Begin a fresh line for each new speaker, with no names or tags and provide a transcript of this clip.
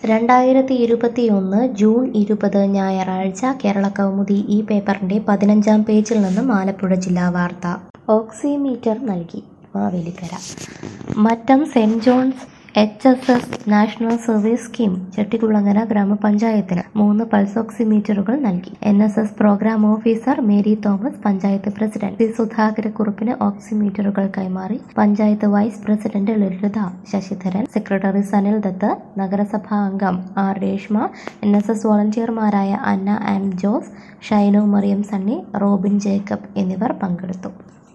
2021 June 20 ഞായറാഴ്ച കേരളകൗമുദി ഈ പേപ്പറിന്റെ 15-ാം പേജിൽ നിന്നും ആലപ്പുഴ ജില്ലാ വാർത്ത. ഓക്സിമീറ്റർ നൽകി Mavelikkara. Mattam saint John's HSS national service scheme Chettikulangara ഗ്രാമപഞ്ചായത്തിന് 3 പൾസ് ഓക്സിമീറ്ററുകൾ നൽകി. NSS programme officer Mary Thomas panchayat president സുധാകരക്കുറുപ്പിന് ഓക്സിമീറ്ററുകൾ കൈമാറി. Panchayat vice president Lalitha Sasidharan, secretary Sanil Dutt, നഗരസഭാ അംഗം R രേഷ്മ, NSS വോളണ്ടിയർമാരായ അന്ന ആൻഡ് ജോസ്, ഷൈനു മറിയം സണ്ണി, റോബിൻ ജേക്കബ് എന്നിവർ പങ്കെടുത്തു.